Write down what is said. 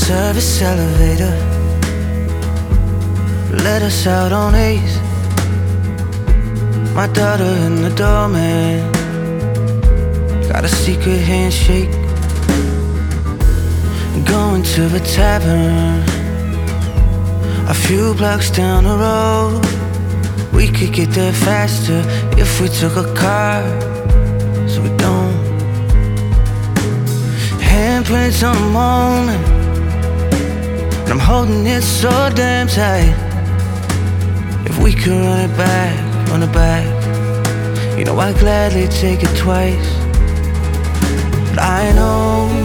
service elevator let us out on Ace. My daughter and the doorman got a secret handshake. Going to the tavern a few blocks down the road. We could get there faster if we took a car, so we don't. Handprints on the moment, and I'm holding it so damn tight. If we could run it back, you know I'd gladly take it twice. But I know